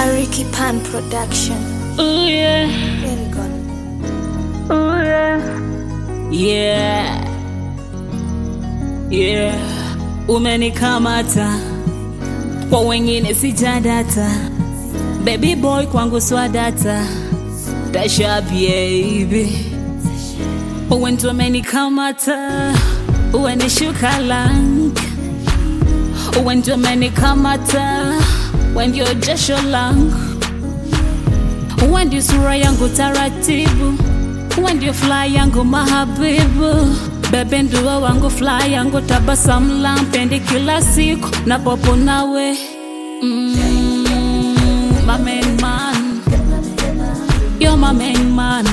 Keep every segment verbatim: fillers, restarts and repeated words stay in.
Ricky Pan production. Ooh yeah, Well gone. ooh yeah, yeah, yeah. Umenikamata kwa wengine sijadata, baby boy kwangu swadata. Tasha baby, when tu umenikamata, uwenishuka lang. When tu umenikamata, when you're just your lang. When you sura yangu taratibu, when you fly yangu mahabibu, bebe nduwa wangu fly yangu tabasamu lampendi kila siku na popo nawe. Mm, my main man, you're my main man,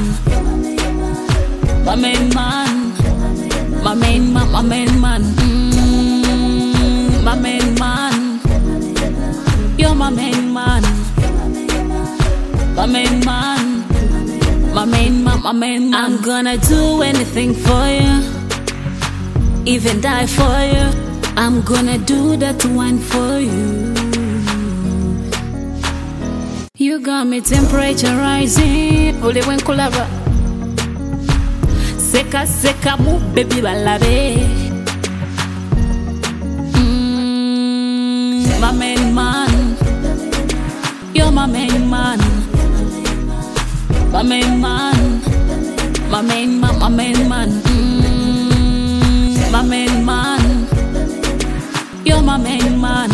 my main man, my main man, my main man. Mm, my main man, you're my main man. My main man, my main man, my main man. I'm gonna do anything for you, even die for you. I'm gonna do that one for you. You got me temperature rising. Only when kulaba seka seka mu baby balabe. Mm, my main man, you're my main man. My main man, my main man, my main man. Mm, my main man, you're my main man.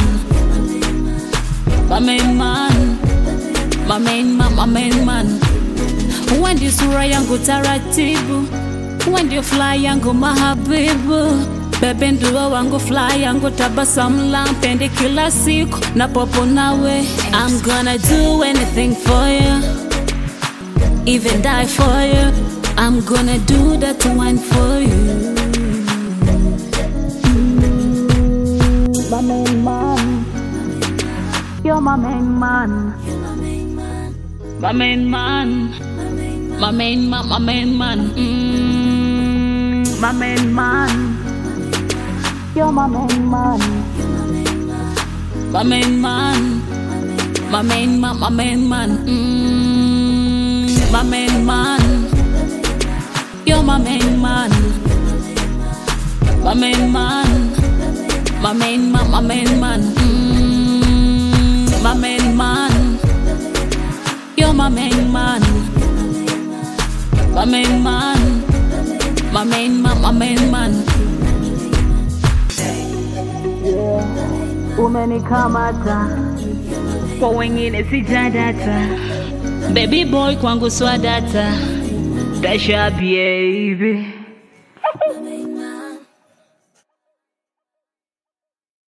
My main man, my main man, my main man. When you sura yangu taratibu, when you fly yangu mahabibu, bebe nduwa wangu fly yangu tabasamu lampendi kila siku na popo nawe. I'm gonna do anything for you, even die for you. I'm gonna do that one for you. Mm, my main man, you're my main man. My main man, my main man, my main man. Mm, my main man, you're my main man. My main man, my main man, my main man. Mm, my main man, you're my main man. My main man, my main man, my main man. Mm, my main man, you're my main man. My main man, my main man, my main man. Yeah, umenikamata kwa wengine sijadata, baby boy kwangu swadata. Tasha baby.